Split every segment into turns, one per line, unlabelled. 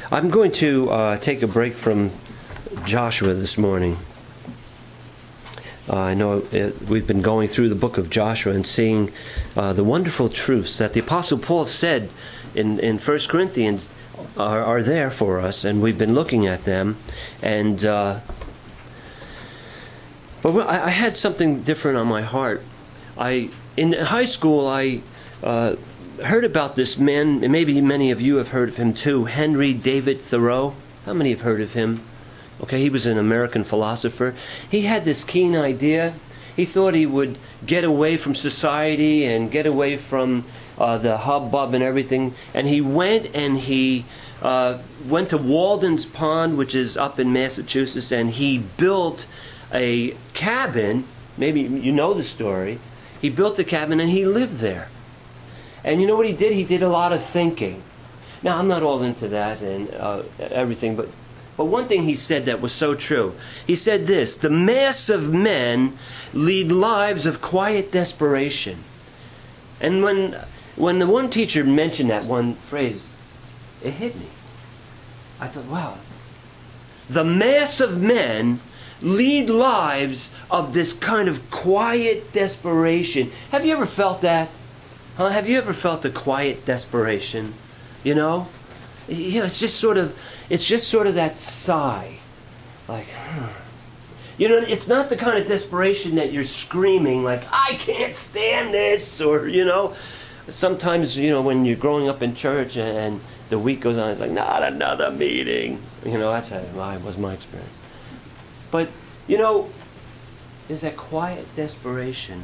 I'm going to take a break from Joshua this morning. I know we've been going through the book of Joshua and seeing the wonderful truths that the Apostle Paul said in 1 Corinthians are there for us, and we've been looking at them. And but I had something different on my heart. In high school, I heard about this man, and maybe many of you have heard of him too, Henry David Thoreau. How many have heard of him? Okay, he was an American philosopher. He had this keen idea. He thought he would get away from society and get away from the hubbub and everything. And he went to Walden's Pond, which is up in Massachusetts, and he built a cabin. Maybe you know the story. He built a cabin and he lived there. And you know what he did? He did a lot of thinking. Now, I'm not all into that and everything, but one thing he said that was so true. He said this: the mass of men lead lives of quiet desperation. And when the one teacher mentioned that one phrase, it hit me. I thought, wow. The mass of men lead lives of this kind of quiet desperation. Have you ever felt that? Huh? Have you ever felt a quiet desperation? You know? It's just sort of that sigh. Like, You know, it's not the kind of desperation that you're screaming like, I can't stand this, or, you know. Sometimes, you know, when you're growing up in church and the week goes on, it's like, not another meeting. You know, that's how was my experience. But, you know, there's that quiet desperation.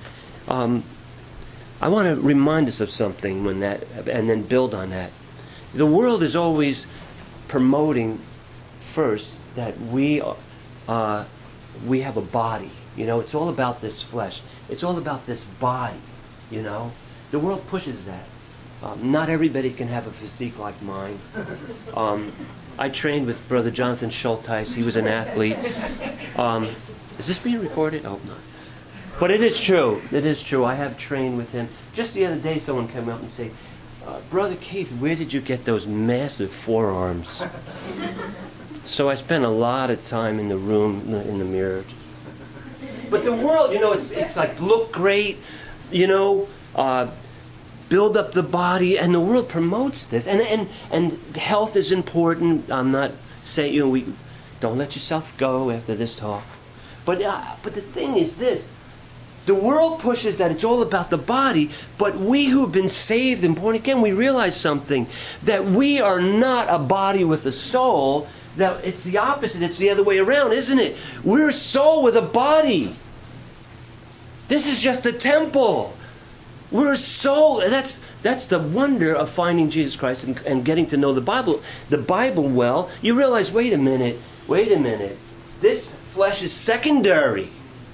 I want to remind us of something and then build on that. The world is always promoting first that we have a body. You know, it's all about this flesh. It's all about this body, you know. The world pushes that. Not everybody can have a physique like mine. I trained with Brother Jonathan Schulteis. He was an athlete. Is this being recorded? Oh, no. But it is true. It is true. I have trained with him. Just the other day, someone came up and said, Brother Keith, where did you get those massive forearms? So I spent a lot of time in the room, in the mirror. But the world, you know, it's like, look great, you know, build up the body, and the world promotes this. And health is important. I'm not saying, you know, don't let yourself go after this talk. But the thing is this. The world pushes that it's all about the body, but we who've been saved and born again, we realize something, that we are not a body with a soul. That it's the opposite. It's the other way around, isn't it? We're a soul with a body. This is just a temple. We're a soul. That's the wonder of finding Jesus Christ and getting to know the Bible well. You realize, wait a minute. This flesh is secondary.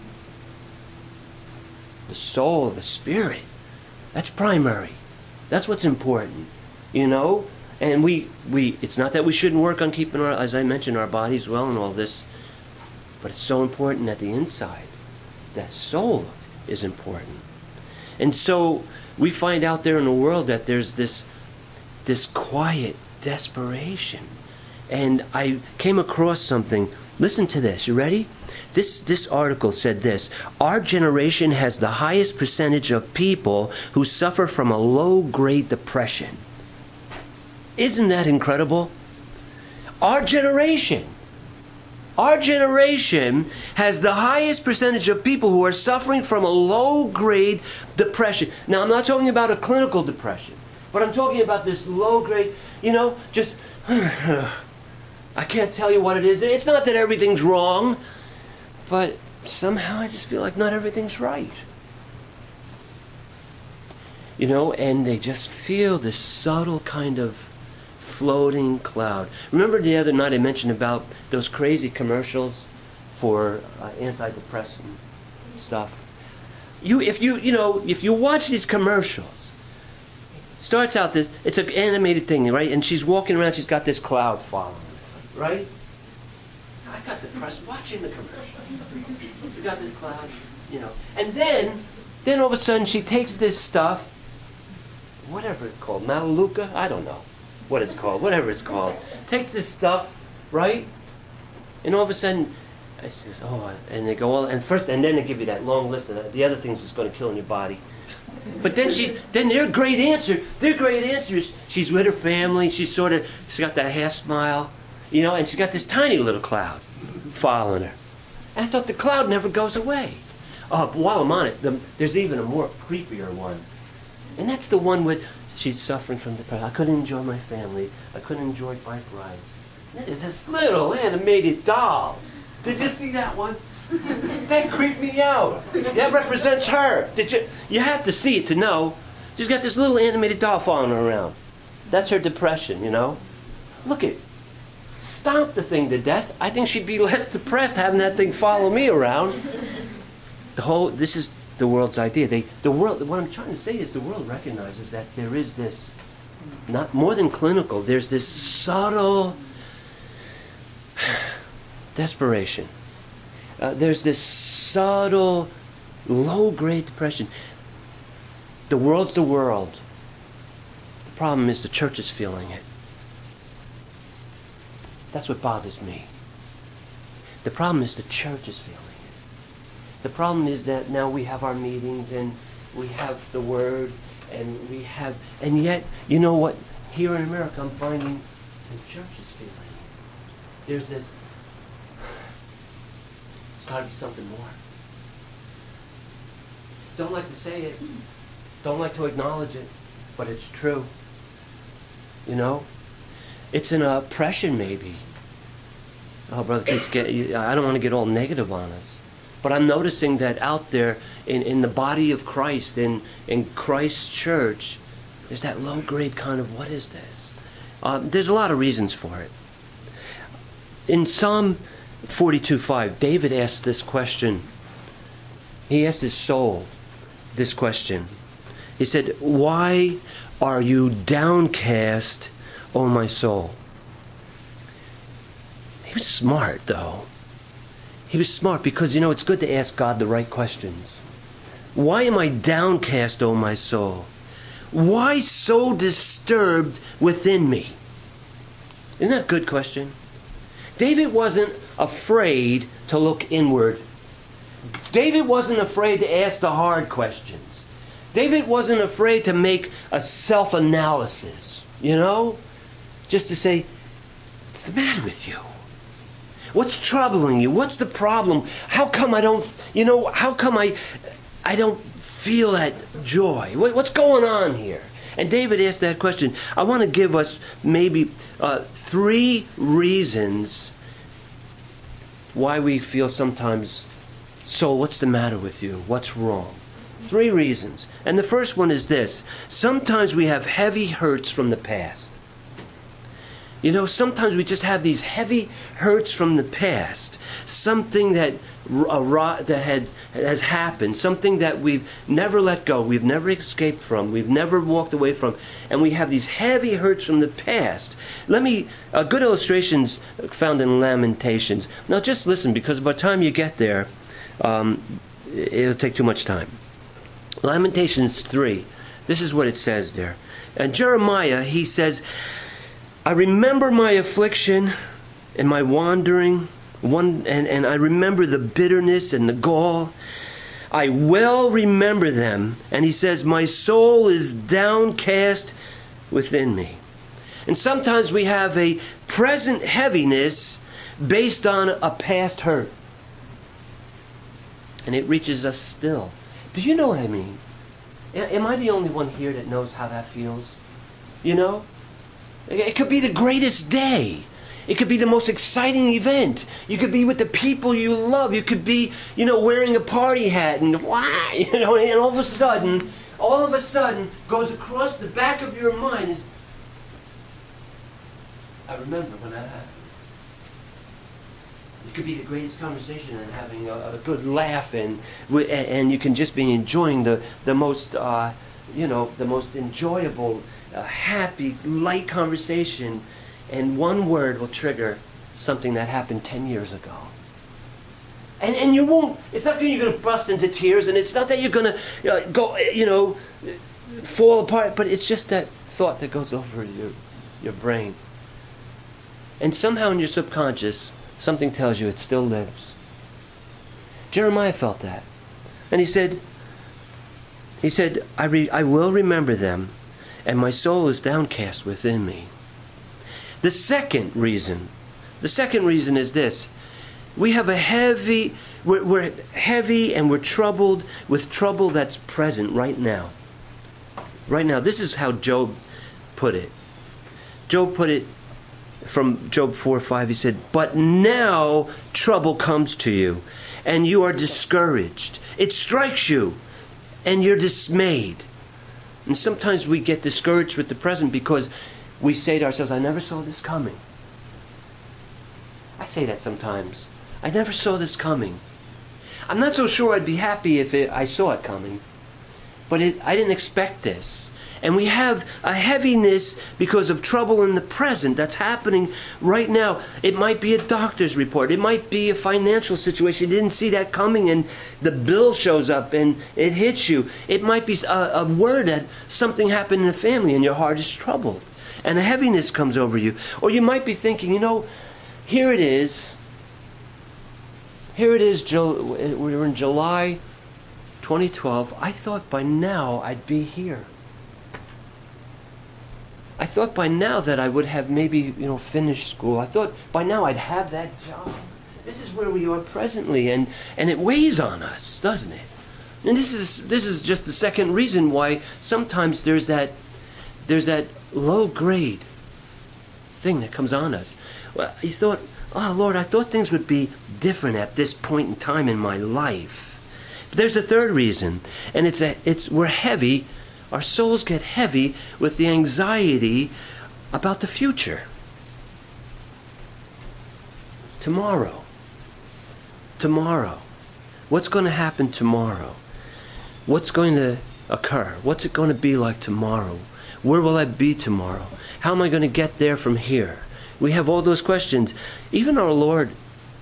The soul, the spirit, that's primary. That's what's important, you know. And it's not that we shouldn't work on keeping our, as I mentioned, our bodies well and all this, but it's so important that the inside, that soul, is important. And so we find out there in the world that there's this quiet desperation. And I came across something. Listen to this. You ready? This article said this: our generation has the highest percentage of people who suffer from a low-grade depression. Isn't that incredible? Our generation has the highest percentage of people who are suffering from a low-grade depression. Now, I'm not talking about a clinical depression, but I'm talking about this low-grade, you know, just, I can't tell you what it is. It's not that everything's wrong, but somehow I just feel like not everything's right. You know, and they just feel this subtle kind of floating cloud. Remember the other night I mentioned about those crazy commercials for antidepressant stuff? If you watch these commercials, it starts out this, it's an animated thing, right? And she's walking around, she's got this cloud following her, right? I got depressed watching the commercial. You got this cloud, you know. And then all of a sudden she takes this stuff, whatever it's called, Melaleuca, I don't know. what it's called, whatever it's called. Takes this stuff, right? And all of a sudden, it says, oh, and they go all, and then they give you that long list of the other things that's going to kill in your body. But then their great answer is she's with her family. She's got that half smile, and she's got this tiny little cloud following her. And I thought the cloud never goes away. But while I'm on it, there's even a more creepier one. And that's the one with, she's suffering from depression. I couldn't enjoy my family. I couldn't enjoy bike rides. There's this little animated doll. Did you see that one? That creeped me out. That represents her. You have to see it to know. She's got this little animated doll following her around. That's her depression, Look it. Stomp the thing to death. I think she'd be less depressed having that thing follow me around. This is the world's idea. What I'm trying to say is the world recognizes that there is this, not more than clinical, there's this subtle desperation. There's this subtle, low-grade depression. The world's the world. The problem is the church is feeling it. That's what bothers me. The problem is the church is feeling it. The problem is that now we have our meetings and we have the Word and yet, you know what? Here in America, I'm finding the church is feeling it. There's this, there's got to be something more. Don't like to say it. Don't like to acknowledge it, but it's true. It's an oppression maybe. Oh, Brother Keith, I don't want to get all negative on us. But I'm noticing that out there in the body of Christ, in Christ's church, there's that low-grade kind of, what is this? There's a lot of reasons for it. In Psalm 42:5, David asked this question. He asked his soul this question. He said, "Why are you downcast, O my soul?" He was smart, though. He was smart because, it's good to ask God the right questions. Why am I downcast, O my soul? Why so disturbed within me? Isn't that a good question? David wasn't afraid to look inward. David wasn't afraid to ask the hard questions. David wasn't afraid to make a self-analysis, just to say, what's the matter with you? What's troubling you? What's the problem? How come I don't, I don't feel that joy? What's going on here? And David asked that question. I want to give us maybe 3 reasons why we feel sometimes, soul, what's the matter with you? What's wrong? 3 reasons. And the first one is this. Sometimes we have heavy hurts from the past. Sometimes we just have these heavy hurts from the past. Something that has happened. Something that we've never let go. We've never escaped from. We've never walked away from. And we have these heavy hurts from the past. Good illustrations found in Lamentations. Now just listen, because by the time you get there, it'll take too much time. Lamentations 3. This is what it says there. And Jeremiah, he says, I remember my affliction and my wandering, and I remember the bitterness and the gall. I well remember them. And he says, my soul is downcast within me. And sometimes we have a present heaviness based on a past hurt. And it reaches us still. Do you know what I mean? Am I the only one here that knows how that feels? It could be the greatest day. It could be the most exciting event. You could be with the people you love. You could be, wearing a party hat and and all of a sudden goes across the back of your mind is, I remember when that happened. It could be the greatest conversation and having a good laugh and you can just be enjoying the most, the most enjoyable, happy, light conversation, and one word will trigger something that happened 10 years ago. And you won't, it's not that you're going to burst into tears, and it's not that you're going to go, fall apart, but it's just that thought that goes over you. your brain. And somehow in your subconscious, something tells you it still lives. Jeremiah felt that. And he said, I will remember them, and my soul is downcast within me. The second reason is this. We have we're heavy and we're troubled with trouble that's present right now. Right now. This is how Job put it. Job put it from Job 4:5. He said, but now trouble comes to you, and you are discouraged. It strikes you, and you're dismayed. And sometimes we get discouraged with the present because we say to ourselves, I never saw this coming. I say that sometimes. I never saw this coming. I'm not so sure I'd be happy if I saw it coming. But I didn't expect this. And we have a heaviness because of trouble in the present that's happening right now. It might be a doctor's report. It might be a financial situation. You didn't see that coming and the bill shows up and it hits you. It might be a word that something happened in the family and your heart is troubled. And a heaviness comes over you. Or you might be thinking, here it is. Here it is, we're in July 2012. I thought by now I'd be here. I thought by now that I would have maybe, finished school. I thought by now I'd have that job. This is where we are presently, and it weighs on us, doesn't it? And this is just the second reason why sometimes there's that low grade thing that comes on us. Well, you thought, oh Lord, I thought things would be different at this point in time in my life. But there's a third reason, and we're heavy. Our souls get heavy with the anxiety about the future. Tomorrow. What's going to happen tomorrow? What's going to occur? What's it going to be like tomorrow? Where will I be tomorrow? How am I going to get there from here? We have all those questions. Even our Lord,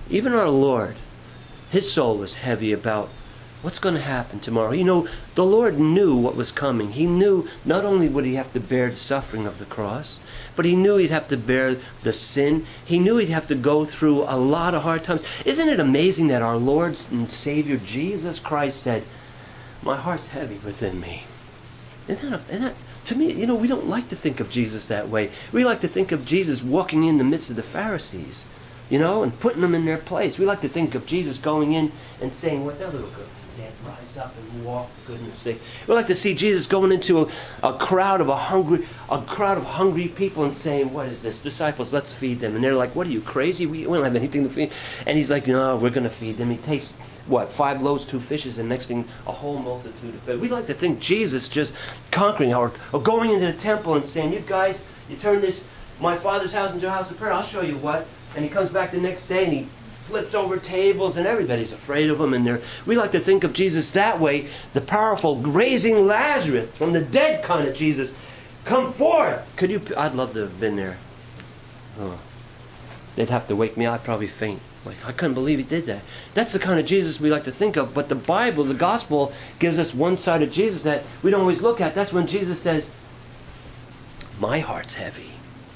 his soul was heavy about what's going to happen tomorrow. The Lord knew what was coming. He knew not only would he have to bear the suffering of the cross, but he knew he'd have to bear the sin. He knew he'd have to go through a lot of hard times. Isn't it amazing that our Lord and Savior Jesus Christ said, my heart's heavy within me? Isn't that to me, we don't like to think of Jesus that way. We like to think of Jesus walking in the midst of the Pharisees, and putting them in their place. We like to think of Jesus going in and saying, what that little girl did, rise up and walk, for goodness sake. We like to see Jesus going into a crowd of hungry people and saying, what is this? Disciples, let's feed them. And they're like, what are you, crazy? We don't have anything to feed. And he's like, no, we're going to feed them. He takes 5 loaves, 2 fishes, and next thing, a whole multitude of fish. We like to think Jesus just conquering or going into the temple and saying, you guys, you turn my Father's house into a house of prayer, I'll show you what. And he comes back the next day and he flips over tables and everybody's afraid of him. And we like to think of Jesus that way, the powerful, raising Lazarus from the dead kind of Jesus. Come forth! I'd love to have been there. Oh. They'd have to wake me up, I'd probably faint. I couldn't believe he did that. That's the kind of Jesus we like to think of. But the Bible, the gospel, gives us one side of Jesus that we don't always look at. That's when Jesus says, my heart's heavy.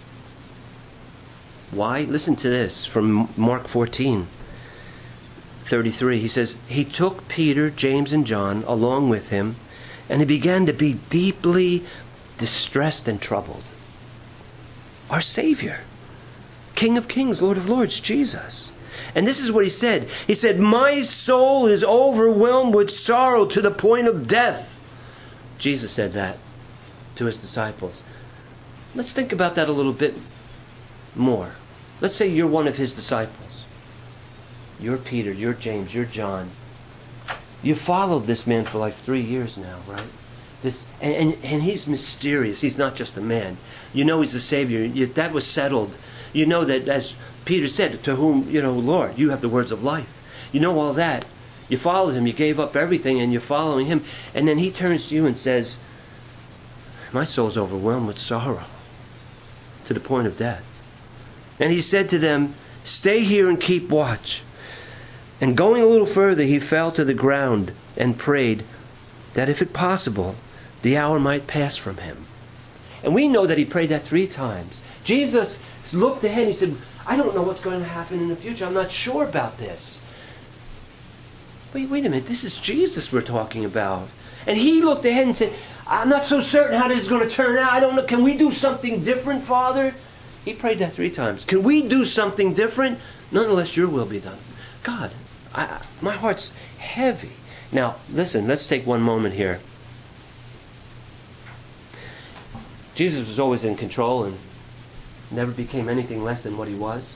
Why? Listen to this from Mark 14:33. He says, he took Peter, James, and John along with him, and he began to be deeply distressed and troubled. Our Savior, King of Kings, Lord of Lords, Jesus. And this is what he said. He said, my soul is overwhelmed with sorrow to the point of death. Jesus said that to his disciples. Let's think about that a little bit more. Let's say you're one of his disciples. You're Peter, you're James, you're John. You followed this man for 3 years now, right? And he's mysterious. He's not just a man. He's the Savior. That was settled. That, as Peter said, to whom, Lord, you have the words of life. All that. You followed him. You gave up everything and you're following him. And then he turns to you and says, my soul's overwhelmed with sorrow to the point of death. And he said to them, stay here and keep watch. And going a little further, he fell to the ground and prayed that if it possible, the hour might pass from him. And we know that he prayed that 3 times. Jesus looked ahead and he said, I don't know what's going to happen in the future. I'm not sure about this. Wait a minute. This is Jesus we're talking about. And he looked ahead and said, I'm not so certain how this is going to turn out. I don't know. Can we do something different, Father? He prayed that 3 times. Can we do something different? Nonetheless, your will be done. God, my heart's heavy. Now, listen, let's take one moment here. Jesus was always in control and never became anything less than what he was.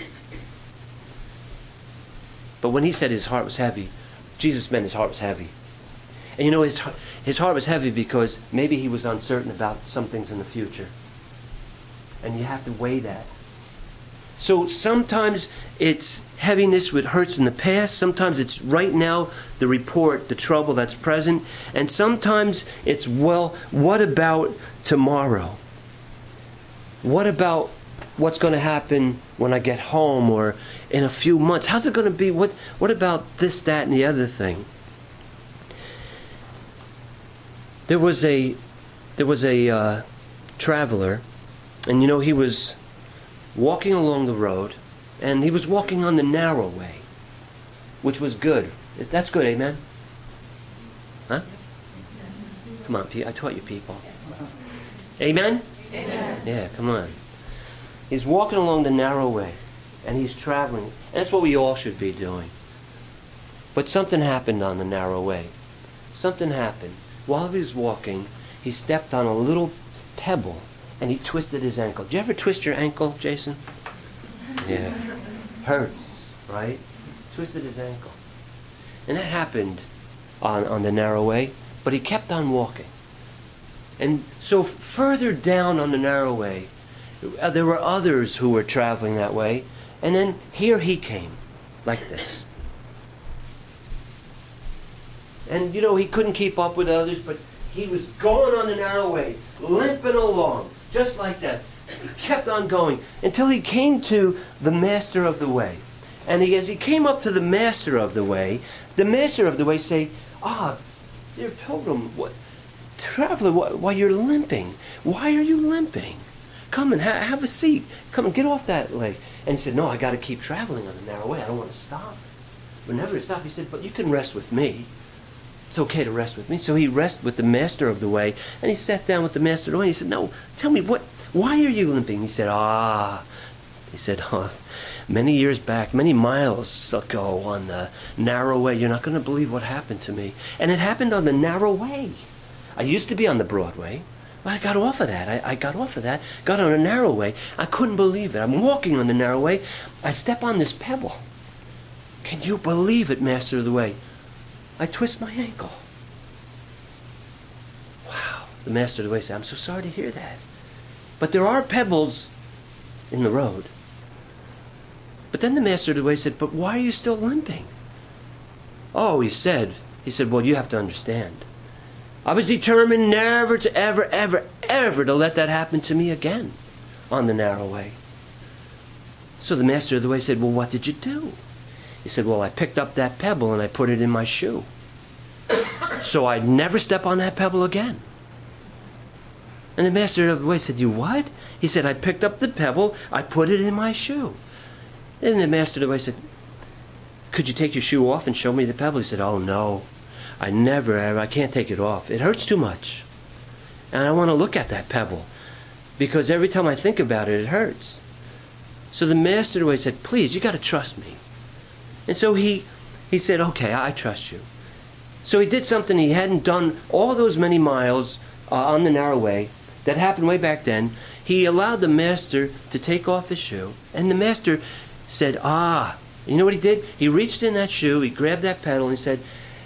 But when he said his heart was heavy, Jesus meant his heart was heavy. And you know, his heart was heavy because maybe he was uncertain about some things in the future. And you have to weigh that. So sometimes it's heaviness with hurts in the past. Sometimes it's right now, the report, the trouble that's present. And sometimes it's, well, what about tomorrow? What about what's going to happen when I get home or in a few months? How's it going to be? What about this, that, and the other thing? There was a traveler, and you know, he was walking along the road, and he was walking on the narrow way, which was good. That's good, amen? Huh? Come on, I taught you people. Amen? Amen. Yeah, come on. He's walking along the narrow way, and he's traveling. And that's what we all should be doing. But something happened on the narrow way. Something happened. While he was walking, he stepped on a little pebble, and he twisted his ankle. Did you ever twist your ankle, Jason? Yeah. Hurts, right? Twisted his ankle. And that happened on the narrow way, but he kept on walking. And so further down on the narrow way, there were others who were traveling that way, and then here he came, like this. And, you know, he couldn't keep up with others, but he was going on the narrow way, limping along, just like that. He kept on going until he came to the master of the way. And as he came up to the master of the way say, dear pilgrim, traveler, why you're limping? Why are you limping? Come and have a seat. Come and get off that leg. And he said, no, I got to keep traveling on the narrow way. I don't want to stop. Whenever he stopped, he said, but you can rest with me. It's okay to rest with me. So he rested with the master of the way, and he sat down with the master of the way. He said, no, tell me, why are you limping? He said, many years back, many miles ago on the narrow way, you're not going to believe what happened to me. And it happened on the narrow way. I used to be on the broad way, but I got off of that. I got off of that, got on a narrow way. I couldn't believe it. I'm walking on the narrow way. I step on this pebble. Can you believe it, master of the way? I twist my ankle. Wow. The master of the way said, I'm so sorry to hear that. But there are pebbles in the road. But then the master of the way said, but why are you still limping? Oh, he said, well, you have to understand. I was determined never to ever to let that happen to me again on the narrow way. So the master of the way said, well, what did you do? He said, well, I picked up that pebble and I put it in my shoe. So I'd never step on that pebble again. And the master of the way said, you what? He said, I picked up the pebble, I put it in my shoe. And the master of the way said, could you take your shoe off and show me the pebble? He said, oh no, I can't take it off. It hurts too much. And I want to look at that pebble because every time I think about it, it hurts. So the master of the way said, please, you got to trust me. And so he said, okay, I trust you. So he did something he hadn't done all those many miles on the narrow way that happened way back then. He allowed the master to take off his shoe, and the master said, you know what he did? He reached in that shoe, he grabbed that pedal, and he said,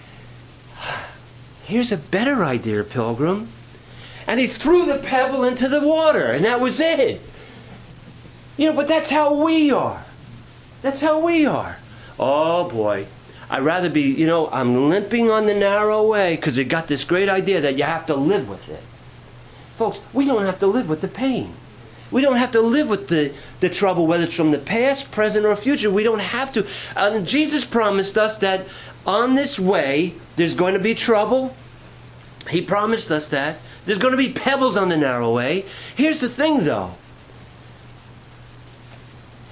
here's a better idea, pilgrim. And he threw the pebble into the water, and that was it. You know, but that's how we are. That's how we are. Oh, boy. I'd rather be, I'm limping on the narrow way because they got this great idea that you have to live with it. Folks, we don't have to live with the pain. We don't have to live with the trouble, whether it's from the past, present, or future. We don't have to. Jesus promised us that on this way, there's going to be trouble. He promised us that. There's going to be pebbles on the narrow way. Here's the thing, though.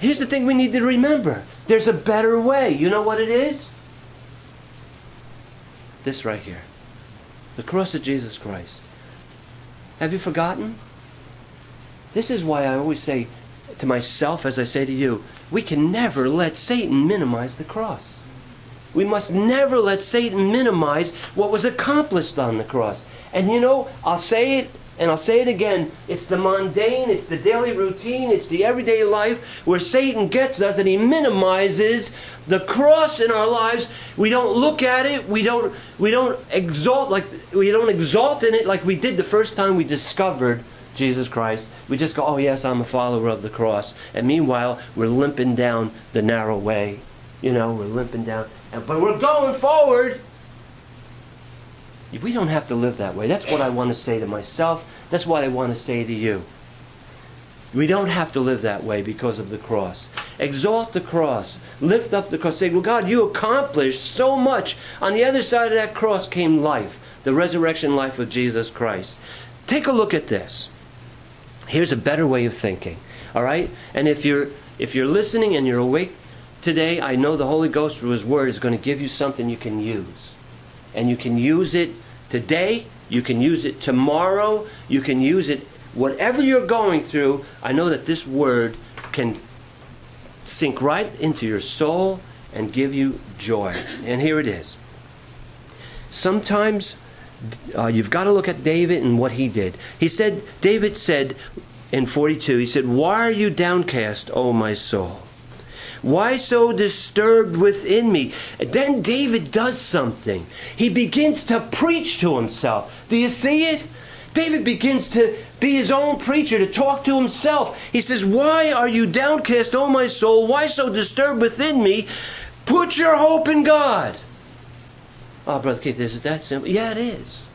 Here's the thing we need to remember. There's a better way. You know what it is? This right here. The cross of Jesus Christ. Have you forgotten? This is why I always say to myself, as I say to you, we can never let Satan minimize the cross. We must never let Satan minimize what was accomplished on the cross. And you know, I'll say it, and I'll say it again, it's the mundane, it's the daily routine, it's the everyday life where Satan gets us and he minimizes the cross in our lives. We don't look at it, we don't exalt in it like we did the first time we discovered Jesus Christ. We just go, oh yes, I'm a follower of the cross. And meanwhile, we're limping down the narrow way. You know, we're limping down. But we're going forward. We don't have to live that way. That's what I want to say to myself. That's what I want to say to you. We don't have to live that way because of the cross. Exalt the cross. Lift up the cross. Say, well, God, you accomplished so much. On the other side of that cross came life. The resurrection life of Jesus Christ. Take a look at this. Here's a better way of thinking. All right? And if you're listening and you're awake today, I know the Holy Ghost through His Word is going to give you something you can use. And you can use it today, you can use it tomorrow, you can use it whatever you're going through. I know that this Word can sink right into your soul and give you joy. And here it is. Sometimes you've got to look at David and what he did. David said in 42, he said, "Why are you downcast, O my soul? Why so disturbed within me?" And then David does something. He begins to preach to himself. Do you see it? David begins to be his own preacher, to talk to himself. He says, "Why are you downcast, O my soul? Why so disturbed within me? Put your hope in God." Oh, Brother Keith, is it that simple? Yeah, it is.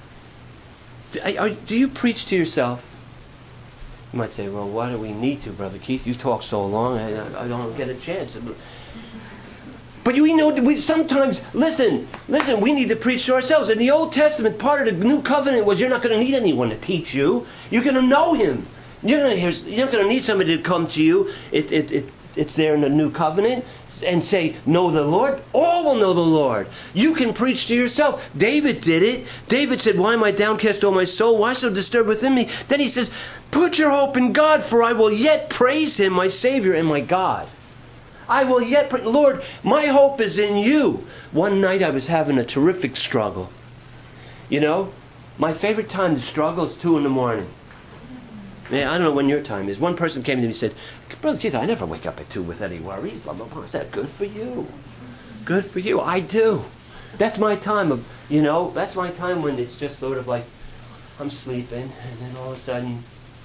Do you preach to yourself? You might say, well, why do we need to, Brother Keith? You talk so long, I don't get a chance. But we know, sometimes, listen, we need to preach to ourselves. In the Old Testament, part of the New Covenant was you're not going to need anyone to teach you. You're going to know Him. You're not going to need somebody to come to you. It's there in the New Covenant and say, know the Lord. All will know the Lord. You can preach to yourself. David did it. David said, "Why am I downcast, O my soul? Why so disturbed within me?" Then he says, "Put your hope in God, for I will yet praise Him, my Savior and my God." I will yet praise, Lord, my hope is in you. One night I was having a terrific struggle. You know, my favorite time to struggle is 2 in the morning. Man, I don't know when your time is. One person came to me and said, "Brother Keith, I never wake up at 2 with any worries." Blah, blah, blah. I said, "Good for you. Good for you." I do. That's my time of, that's my time when it's just sort of like, I'm sleeping, and then all of a sudden,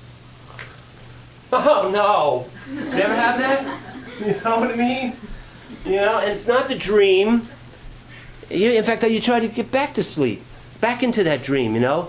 oh no. You ever have that? You know what I mean? And it's not the dream. In fact, you try to get back to sleep. Back into that dream, Let's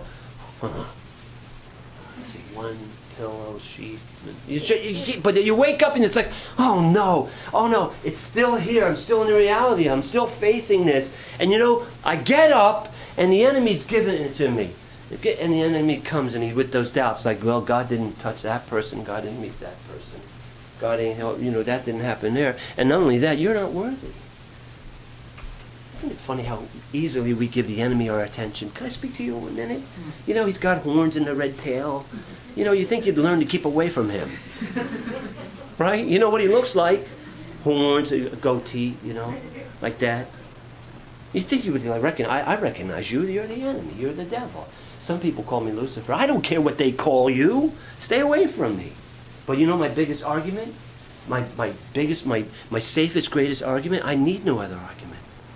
see, one pillow, sheet. But then you wake up and it's like, oh no, it's still here. I'm still in the reality. I'm still facing this. And I get up and the enemy's giving it to me. And the enemy comes and with those doubts, like, well, God didn't touch that person. God didn't meet that person. God ain't help. That didn't happen there. And not only that, you're not worthy. Isn't it funny how easily we give the enemy our attention? Can I speak to you a minute? He's got horns and a red tail. You think you'd learn to keep away from him. Right? You know what he looks like? Horns, a goatee, like that. You think you would I recognize you. You're the enemy. You're the devil. Some people call me Lucifer. I don't care what they call you. Stay away from me. But my biggest argument? My safest, greatest argument? I need no other argument.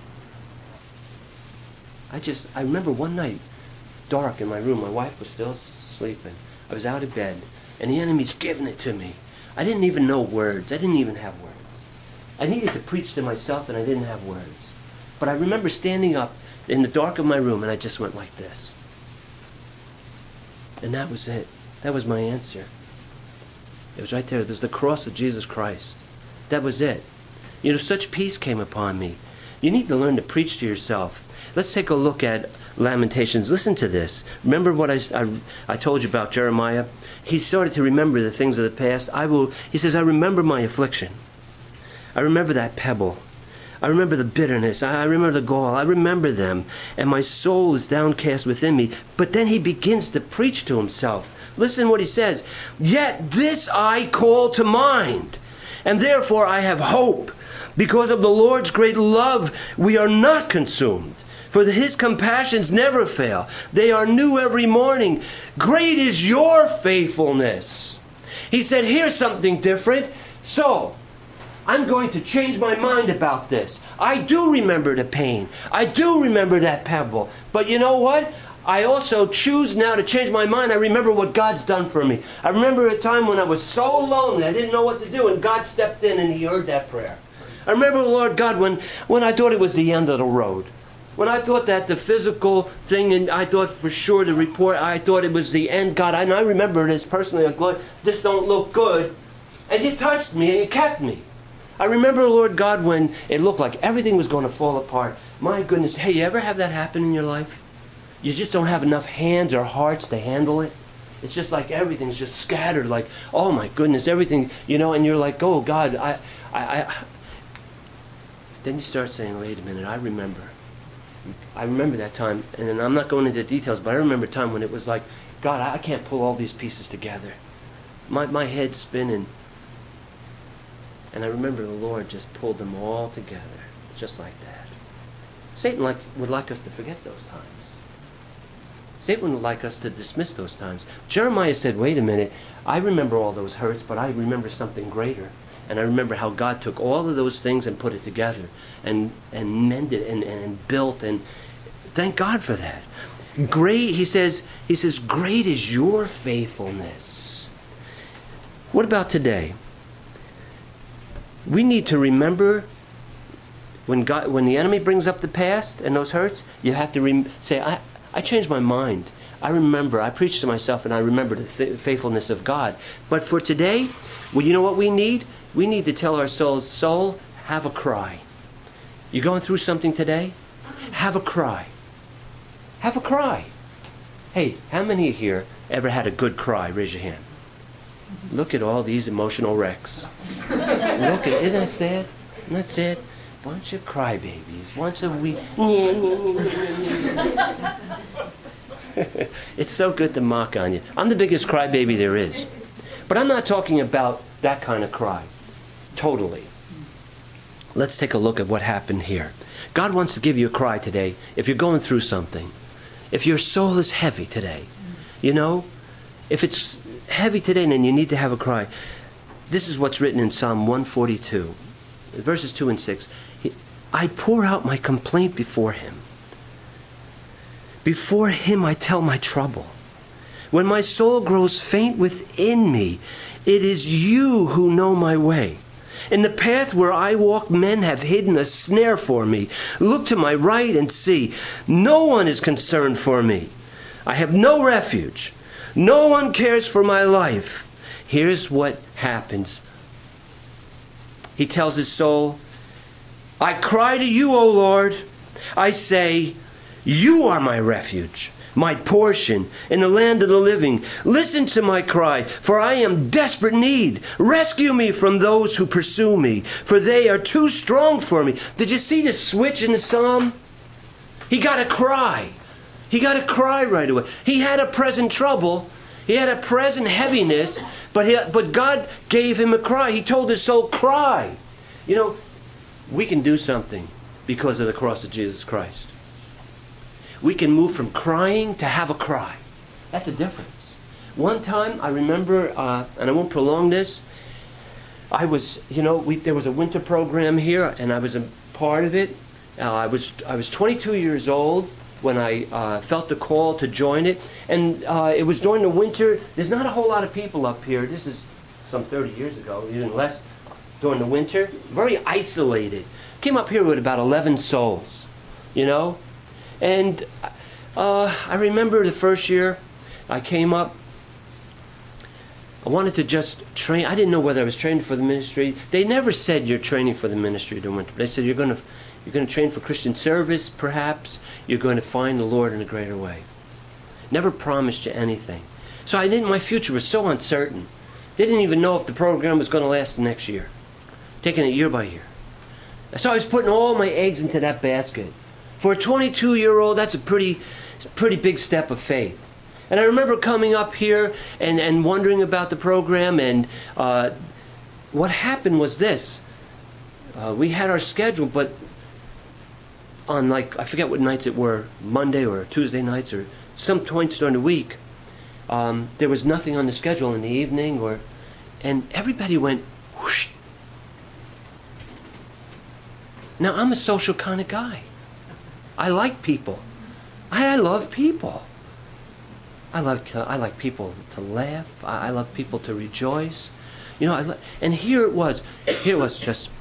I remember one night, dark in my room, my wife was still sleeping. I was out of bed, and the enemy's giving it to me. I didn't even know words. I didn't even have words. I needed to preach to myself, and I didn't have words. But I remember standing up in the dark of my room, and I just went like this. And that was it. That was my answer. It was right there. It was the cross of Jesus Christ. That was it. Such peace came upon me. You need to learn to preach to yourself. Let's take a look at Lamentations. Listen to this. Remember what I told you about Jeremiah? He started to remember the things of the past. He says, I remember my affliction. I remember that pebble. I remember the bitterness. I remember the gall. I remember them. And my soul is downcast within me. But then he begins to preach to himself. Listen what he says. Yet this I call to mind, and therefore I have hope. Because of the Lord's great love, we are not consumed. For his compassions never fail. They are new every morning. Great is your faithfulness. He said, here's something different. So, I'm going to change my mind about this. I do remember the pain. I do remember that pebble. But you know what? I also choose now to change my mind. I remember what God's done for me. I remember a time when I was so lonely, I didn't know what to do, and God stepped in and he heard that prayer. I remember, Lord God, when I thought it was the end of the road. When I thought that the physical thing, and I thought for sure the report, I thought it was the end, God. And I remember this personally, like, Lord, this don't look good. And you touched me and you kept me. I remember, Lord God, when it looked like everything was going to fall apart. My goodness, hey, you ever have that happen in your life? You just don't have enough hands or hearts to handle it. It's just like everything's just scattered, like, oh my goodness, everything, and you're like, oh God, Then you start saying, wait a minute, I remember that time, and then I'm not going into details, but I remember a time when it was like, God, I can't pull all these pieces together. My head's spinning. And I remember the Lord just pulled them all together, just like that. Satan would like us to forget those times. Satan would like us to dismiss those times. Jeremiah said, wait a minute, I remember all those hurts, but I remember something greater. And I remember how God took all of those things and put it together and mended and built, and thank God for that. Great, he says, great is your faithfulness. What about today? We need to remember when the enemy brings up the past and those hurts, you have to say, I changed my mind. I preach to myself and I remember the faithfulness of God. But for today, well, you know what we need? We need to tell our soul, have a cry. You're going through something today? Have a cry. Have a cry. Hey, how many here ever had a good cry? Raise your hand. Look at all these emotional wrecks. Isn't that sad? Isn't that sad? Bunch of crybabies. Bunch of It's so good to mock on you. I'm the biggest crybaby there is. But I'm not talking about that kind of cry. Totally. Let's take a look at what happened here. God wants to give you a cry today if you're going through something. If your soul is heavy today. If it's heavy today, then you need to have a cry. This is what's written in Psalm 142, verses 2 and 6. I pour out my complaint before him. Before him I tell my trouble. When my soul grows faint within me, it is you who know my way. In the path where I walk, men have hidden a snare for me. Look to my right and see. No one is concerned for me. I have no refuge. No one cares for my life. Here's what happens. He tells his soul, I cry to you, O Lord. I say, you are my refuge, my portion in the land of the living. Listen to my cry, for I am desperate need. Rescue me from those who pursue me, for they are too strong for me. Did you see the switch in the psalm? He got a cry. He got a cry right away. He had a present trouble. He had a present heaviness, but God gave him a cry. He told his soul, cry. We can do something because of the cross of Jesus Christ. We can move from crying to have a cry. That's a difference. One time, I remember, and I won't prolong this, there was a winter program here, and I was a part of it. I was 22 years old when I felt the call to join it. And it was during the winter. There's not a whole lot of people up here. This is some 30 years ago, even less, during the winter. Very isolated. Came up here with about 11 souls, And I remember the first year I came up, I wanted to just train. I didn't know whether I was training for the ministry. They never said you're training for the ministry during winter. They said you're going to, You're going to train for Christian service, perhaps. You're going to find the Lord in a greater way. Never promised you anything. So my future was so uncertain. Didn't even know if the program was going to last the next year. Taking it year by year. So I was putting all my eggs into that basket. For a 22-year-old, that's a pretty big step of faith. And I remember coming up here and wondering about the program, and what happened was this. We had our schedule, but on I forget what nights it were, Monday or Tuesday nights or some points during the week, there was nothing on the schedule in the evening, and everybody went whoosh. Now, I'm a social kind of guy. I like people. I love people. I like people to laugh. I love people to rejoice. You know, and here it was just.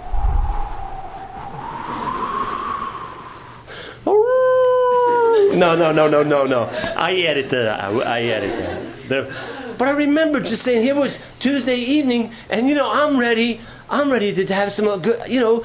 No. I added that. But I remember just saying, here was Tuesday evening, and I'm ready to have some good.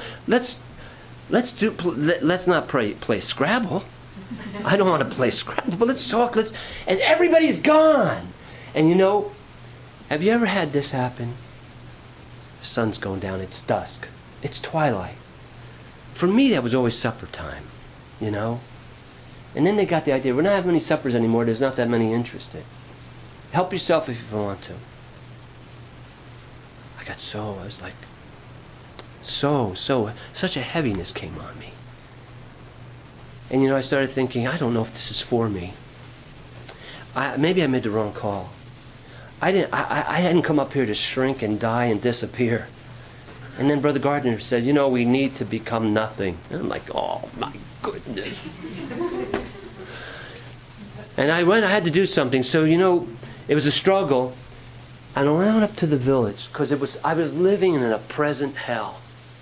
Let's not play Scrabble. I don't want to play Scrabble, but let's talk. And everybody's gone. And have you ever had this happen? The sun's going down. It's dusk. It's twilight. For me, that was always supper time. And then they got the idea, we're not having any suppers anymore, there's not that many interested. Help yourself if you want to. I was like, such a heaviness came on me. And I started thinking, I don't know if this is for me. Maybe I made the wrong call. I hadn't come up here to shrink and die and disappear. And then Brother Gardner said, we need to become nothing. And I'm like, oh my goodness. And I had to do something. So, it was a struggle. And I went up to the village because I was living in a present hell.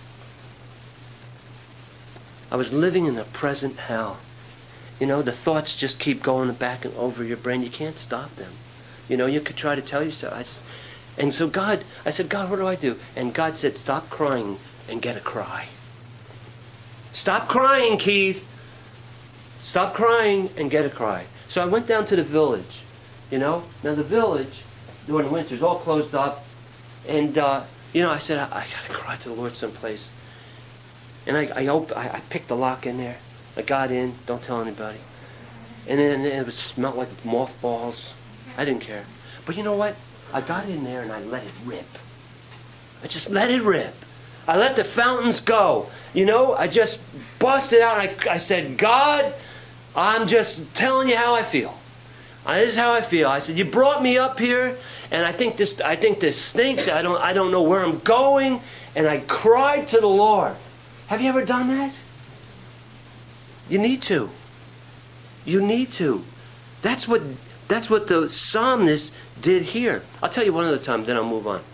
I was living in a present hell. The thoughts just keep going back and over your brain. You can't stop them. You could try to tell yourself. And so I said, God, what do I do? And God said, stop crying and get a cry. Stop crying, Keith. Stop crying and get a cry. So I went down to the village, Now the village, during the winter, is all closed up. And, I said, I got to cry to the Lord someplace. And I picked the lock in there. I got in, don't tell anybody. And then it smelled like mothballs. I didn't care. But you know what? I got in there and I let it rip. I just let it rip. I let the fountains go. I just busted out. I said, God, I'm just telling you how I feel. This is how I feel. I said, you brought me up here, and I think this stinks. I don't know where I'm going. And I cried to the Lord. Have you ever done that? You need to. You need to. That's what the psalmist did here. I'll tell you one other time, then I'll move on.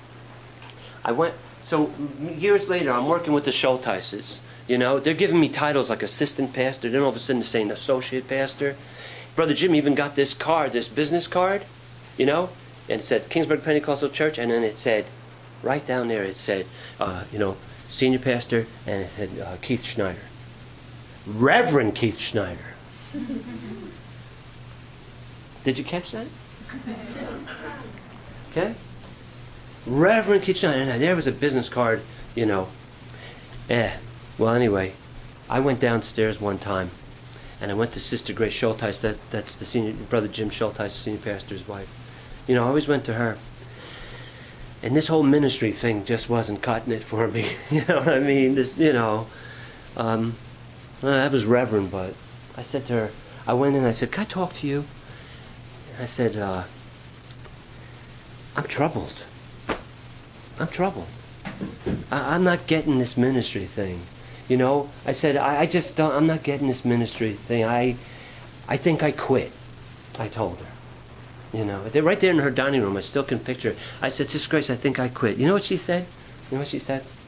So years later, I'm working with the Schulteises. They're giving me titles like assistant pastor. Then all of a sudden they're saying associate pastor. Brother Jim even got this card, this business card, and it said Kingsburg Pentecostal Church, and then it said, right down there, it said, senior pastor, and it said Keith Schneider. Reverend Keith Schneider. Did you catch that? Okay? Reverend Keith Schneider. And there was a business card, Well, anyway, I went downstairs one time, and I went to Sister Grace Schulteis. That's the senior Brother Jim Schulteis, senior pastor's wife. I always went to her. And this whole ministry thing just wasn't cutting it for me. You know what I mean? That was Reverend, but I said to her, I went in and I said, can I talk to you? And I said, I'm troubled. I'm not getting this ministry thing. I said, I just don't, I'm not getting this ministry thing. I think I quit, I told her. They're right there in her dining room. I still can picture it. I said, Sister Grace, I think I quit. You know what she said? She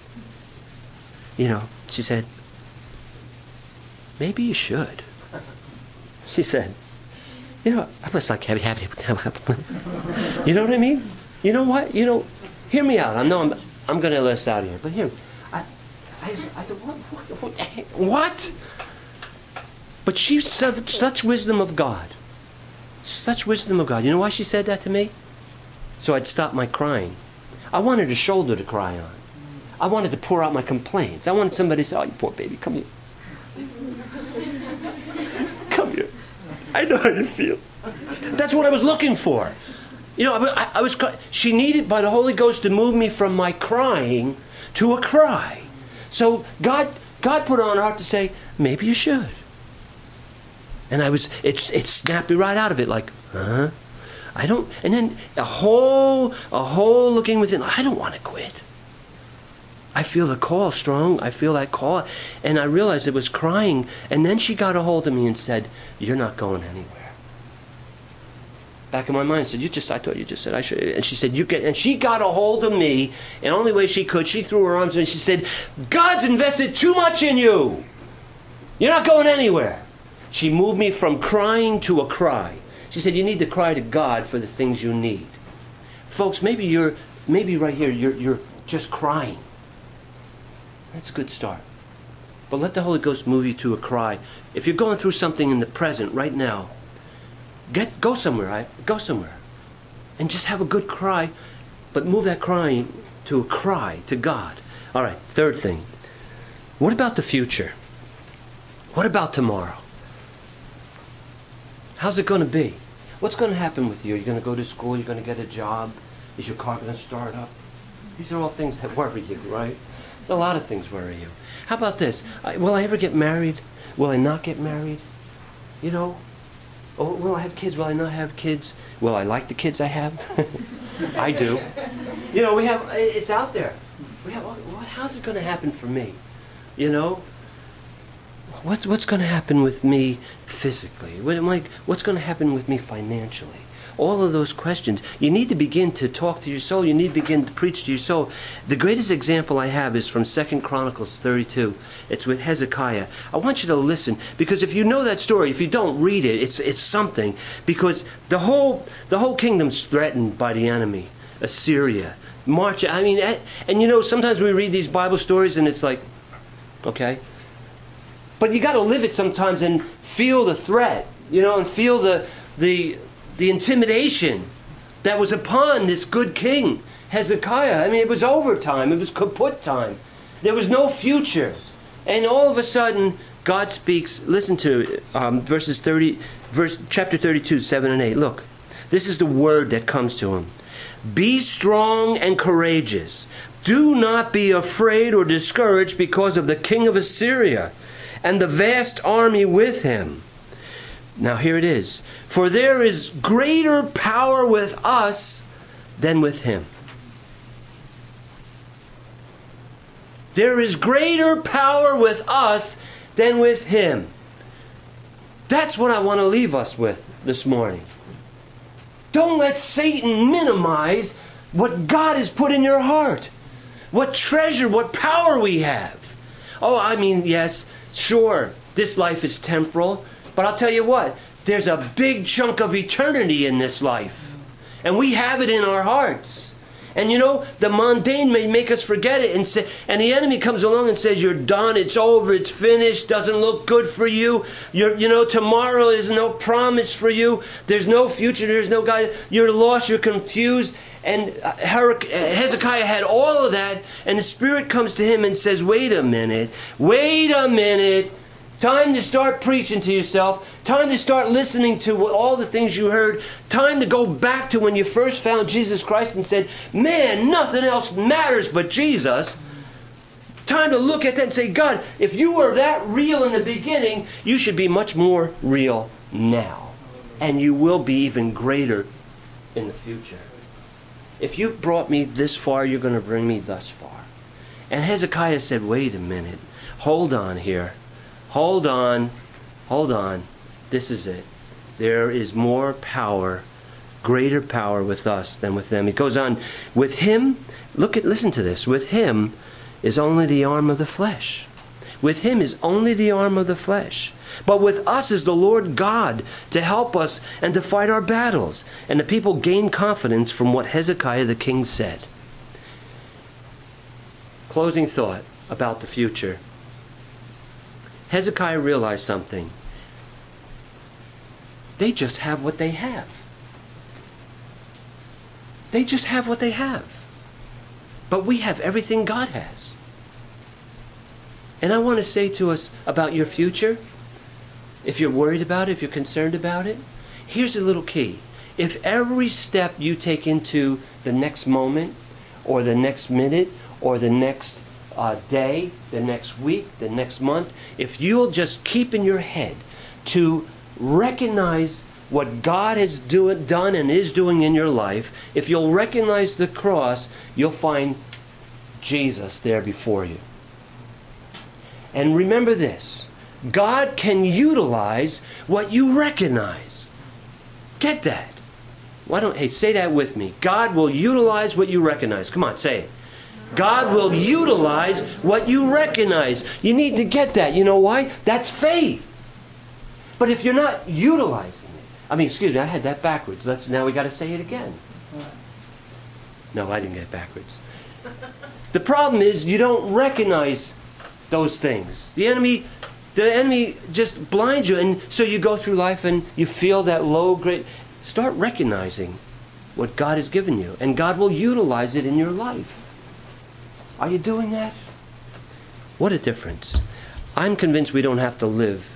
said, maybe you should. She said, I was like, happy. You know what I mean? You know what? Hear me out. I know I'm going to let this out of here, but I thought, what? But she's such wisdom of God. Such wisdom of God. You know why she said that to me? So I'd stop my crying. I wanted a shoulder to cry on. I wanted to pour out my complaints. I wanted somebody to say, oh, you poor baby, come here. Come here. I know how you feel. That's what I was looking for. You know, I was. She needed by the Holy Ghost to move me from my crying to a cry. So God put it on her heart to say, maybe you should. And it snapped me right out of it, like, huh? I don't. And then a whole looking within. I don't want to quit. I feel the call strong. I feel that call, and I realized it was crying. And then she got a hold of me and said, "You're not going anywhere." Back in my mind, I said, I thought you just said I should. And she said, and she got a hold of me, and the only way she could, she threw her arms around me and she said, God's invested too much in you. You're not going anywhere. She moved me from crying to a cry. She said, you need to cry to God for the things you need. Folks, maybe right here, you're just crying. That's a good start. But let the Holy Ghost move you to a cry. If you're going through something in the present right now, go somewhere, go somewhere. And just have a good cry, but move that crying to a cry to God. All right, third thing. What about the future? What about tomorrow? How's it going to be? What's going to happen with you? Are you going to go to school? Are you going to get a job? Is your car going to start up? These are all things that worry you, right? A lot of things worry you. How about this? Will I ever get married? Will I not get married? You know? Oh, will I have kids? Will I not have kids? Will I like the kids I have? I do. You know, it's out there. How's it going to happen for me? You know? What's going to happen with me physically? What's going to happen with me financially? All of those questions. You need to begin to talk to your soul. You need to begin to preach to your soul. The greatest example I have is from 2 Chronicles 32. It's with Hezekiah. I want you to listen, because if you know that story, if you don't read it, it's something. Because the whole kingdom's threatened by the enemy, Assyria. And you know, sometimes we read these Bible stories and it's like, okay. But you got to live it sometimes and feel the threat, you know, and feel the intimidation that was upon this good king, Hezekiah. I mean, it was overtime. It was kaput time. There was no future. And all of a sudden, God speaks. Listen to chapter 32, 7 and 8. Look, this is the word that comes to him. Be strong and courageous. Do not be afraid or discouraged because of the king of Assyria and the vast army with him. Now here it is. For there is greater power with us than with him. There is greater power with us than with him. That's what I want to leave us with this morning. Don't let Satan minimize what God has put in your heart. What treasure, what power we have. Oh, I mean, yes, sure, this life is temporal. But I'll tell you what, there's a big chunk of eternity in this life. And we have it in our hearts. And you know, the mundane may make us forget it. And the enemy comes along and says, you're done, it's over, it's finished, doesn't look good for you. Tomorrow is no promise for you. There's no future, there's no God. You're lost, you're confused. And Hezekiah had all of that. And the Spirit comes to him and says, wait a minute. Time to start preaching to yourself. Time to start listening to all the things you heard. Time to go back to when you first found Jesus Christ and said, man, nothing else matters but Jesus. Time to look at that and say, God, if you were that real in the beginning, you should be much more real now. And you will be even greater in the future. If you brought me this far, you're going to bring me thus far. And Hezekiah said, wait a minute. Hold on here. Hold on. This is it. There is more power, greater power with us than with them. He goes on, with him, listen to this, with him is only the arm of the flesh. With him is only the arm of the flesh. But with us is the Lord God to help us and to fight our battles. And the people gained confidence from what Hezekiah the king said. closing thought about the future. Hezekiah realized something. They just have what they have. They just have what they have. But we have everything God has. And I want to say to us about your future, if you're worried about it, if you're concerned about it, here's a little key. If every step you take into the next moment, or the next minute, or the next day, the next week, the next month, if you'll just keep in your head to recognize what God has done and is doing in your life, if you'll recognize the cross, you'll find Jesus there before you. And remember this, God can utilize what you recognize. Get that. Say that with me. God will utilize what you recognize. Come on, say it. God will utilize what you recognize. You need to get that. You know why? That's faith. But if you're not utilizing it, excuse me, I had that backwards. Now we got to say it again. No, I didn't get it backwards. The problem is you don't recognize those things. The enemy just blinds you, and so you go through life and you feel that low grade. Start recognizing what God has given you, and God will utilize it in your life. Are you doing that? What a difference. I'm convinced we don't have to live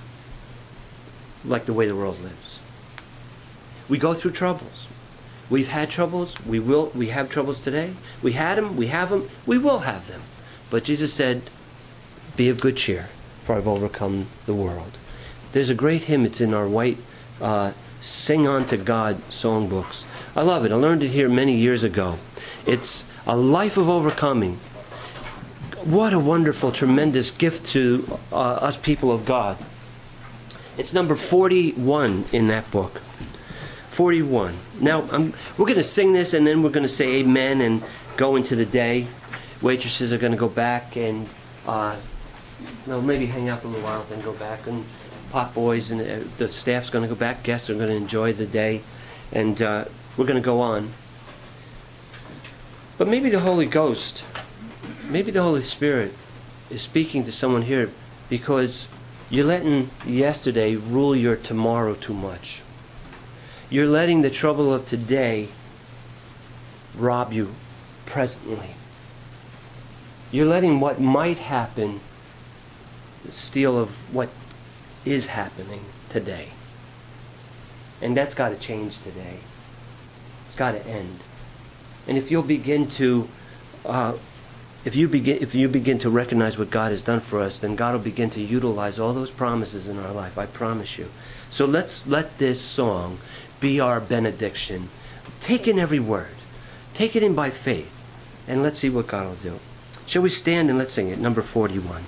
like the way the world lives. We go through troubles. We've had troubles. We have troubles today. We had them. We have them. We will have them. But Jesus said, be of good cheer, for I've overcome the world. There's a great hymn. It's in our white Sing Unto God songbooks. I love it. I learned it here many years ago. It's a life of overcoming. What a wonderful, tremendous gift to us people of God. It's number 41 in that book. 41. Now, we're going to sing this, and then we're going to say amen and go into the day. Waitresses are going to go back and maybe hang out for a little while, then go back. And pot boys and the staff's going to go back. Guests are going to enjoy the day. And we're going to go on. But maybe the Holy Ghost, maybe the Holy Spirit is speaking to someone here because you're letting yesterday rule your tomorrow too much. You're letting the trouble of today rob you presently. You're letting what might happen steal of what is happening today. And that's got to change today. It's got to end. And if you'll begin to if you begin to recognize what God has done for us, then God will begin to utilize all those promises in our life. I promise you. So let's let this song be our benediction. Take in every word. Take it in by faith. And let's see what God will do. Shall we stand and let's sing it? Number 41.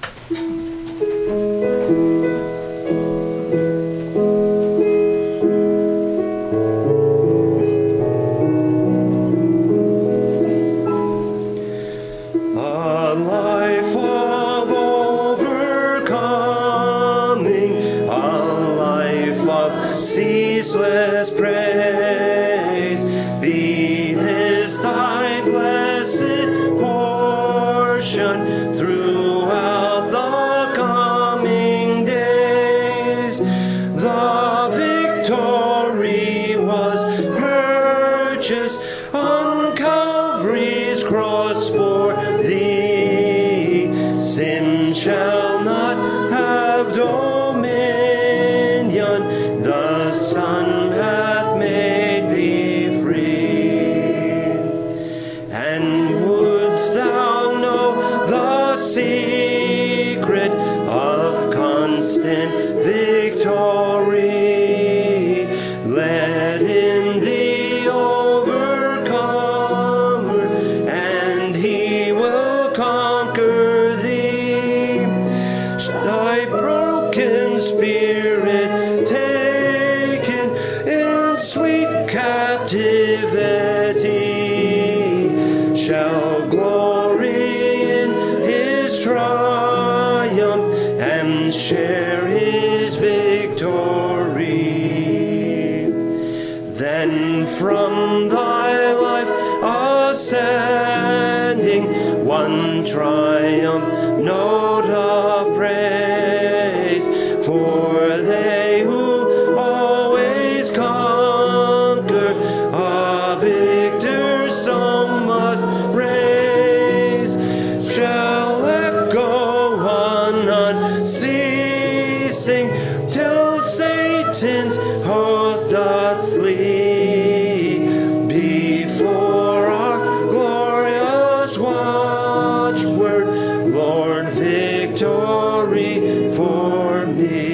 Ceaseless praise, be this thy blessed portion throughout the coming days. The victory was purchased on Calvary's cross for thee. Sin shall not have dominion. The Son hath made thee free. And wouldst thou know the secret of constant victory, let in the overcomer, and he will conquer thee. Thy broken spirit taken in sweet captivity shall glory in his triumph. triumph note of praise, for they who always conquer, a victor's song must raise, shall echo on unceasing, till Satan's host doth flee before our glorious watchword, Lord, victory for me.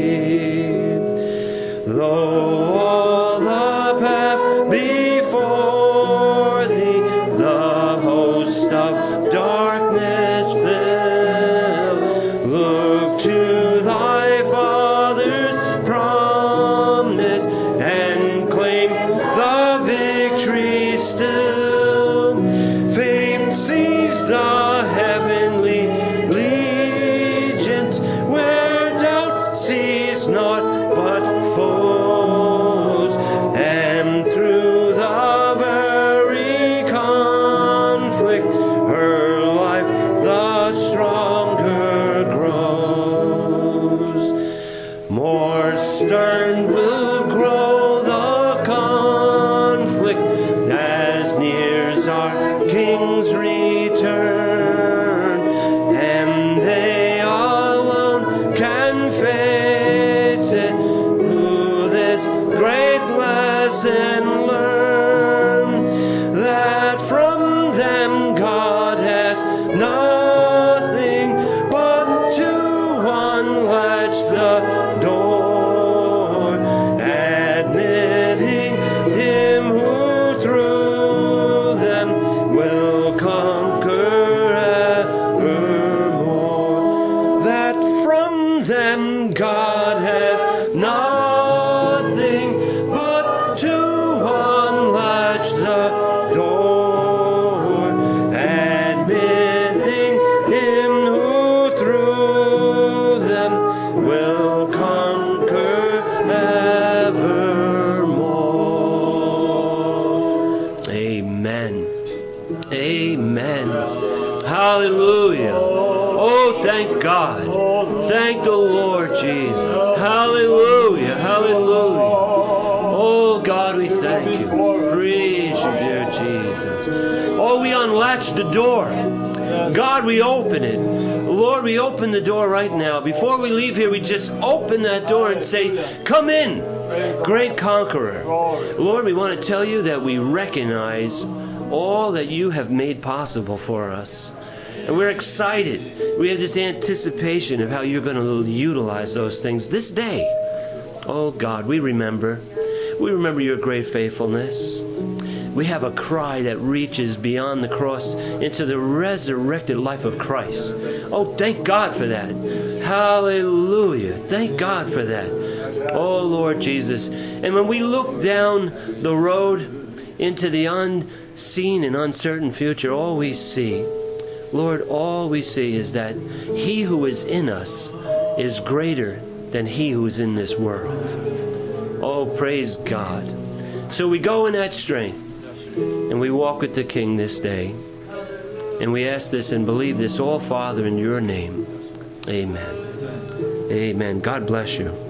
Though all the path before thee the host of darkness fill, look to thy Father's promise and claim the victory still. Faith sees the heavenly legions, where doubt sees naught but foes, and through the very conflict her life the stronger grows. More stern will grow the conflict as nears our King's return, and they alone can face it who this great lesson learn, that from them God has nothing but to unlatch the door, admitting him who through them will conquer evermore, that from them God has nothing but to unlatch the door, admitting him who through them will conquer evermore. Amen. Amen. Hallelujah. Oh, thank God. Thank the Lord Jesus. Hallelujah. Hallelujah. Oh, God, we thank you. Praise you, dear Jesus. Oh, we unlatch the door. God, we open it. Lord, we open the door right now. Before we leave here, we just open that door and say, come in, great conqueror. Lord, we want to tell you that we recognize all that you have made possible for us. And we're excited. We have this anticipation of how you're going to utilize those things this day. Oh, God, we remember. We remember your great faithfulness. We have a cry that reaches beyond the cross into the resurrected life of Christ. Oh, thank God for that. Hallelujah. Thank God for that. Oh, Lord Jesus. And when we look down the road into the unseen and uncertain future, all we see, Lord, all we see is that he who is in us is greater than he who is in this world. Oh, praise God. So we go in that strength and we walk with the King this day. And we ask this and believe this all, Father, in your name. Amen. Amen. God bless you.